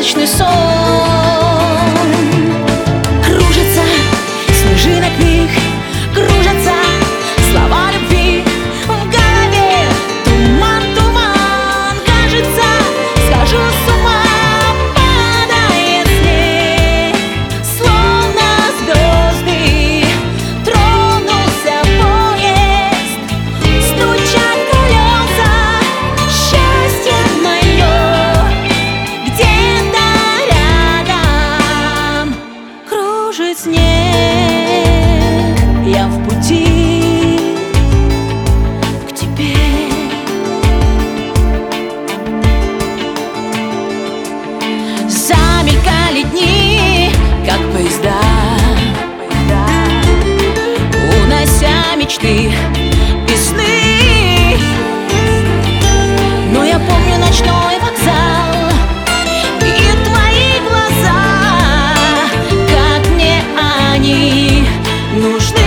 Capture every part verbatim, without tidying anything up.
сказочный сон. Кружится снежинок вих, кружатся слова любви в голове. Туман, туман, кажется, схожу с ума. Падает снег, словно звезды, тронулся поезд, стучат колеса. Счастье мое где-то рядом, кружит снег. Я в пути к тебе. Замелькали дни, как поезда, унося мечты и сны. Но я помню ночной вокзал и твои глаза, как мне они нужны.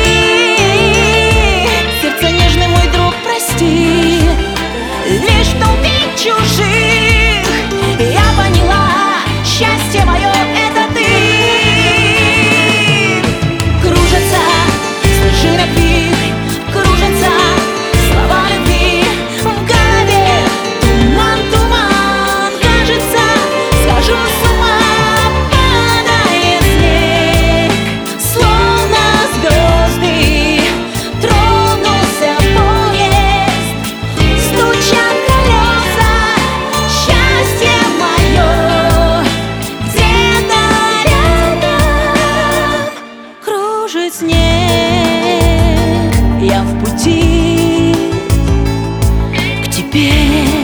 Сердце нежный, мой друг, прости, лишь в толпе чужих я поняла, счастье мое — это ты. Кружатся снежинок вихрь, кружатся слова любви в голове. Туман, туман, кажется, схожу с ума. Падает снег, словно звезды, тронулся поезд, стучат колеса. Счастье мое где-то рядом, кружит снег. Я в пути к тебе.